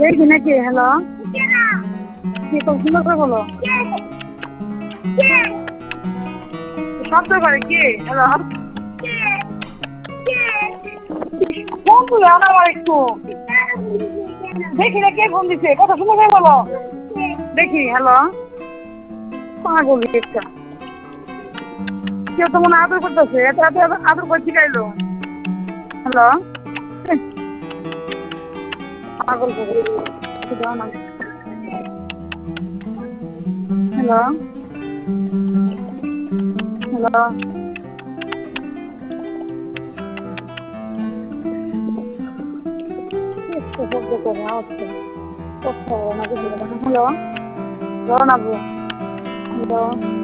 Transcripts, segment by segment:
দেখি নাকি হ্যালো কি খুব সুন্দর করে বলো শব্দ করে কি হ্যালো ফোন তুলে আনা আমার একটু দেখি না কে ফোন দিছে কথা সুন্দর করে বলো দেখি হ্যালো পাগল একটা কেউ তো মনে আদর করতেছে এত এত আদর করে শিখাইলো হ্যালো পাগল হ্যালো হ্যালো শব্দ করে আওয়াজ কথা হ্যালো রনাবু হ্যালো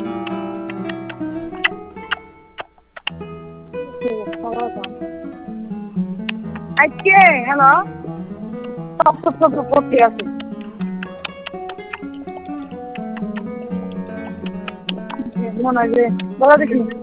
আজকে হ্যালো সব সব সব করতে আছে মনে হয় যে বলা দেখি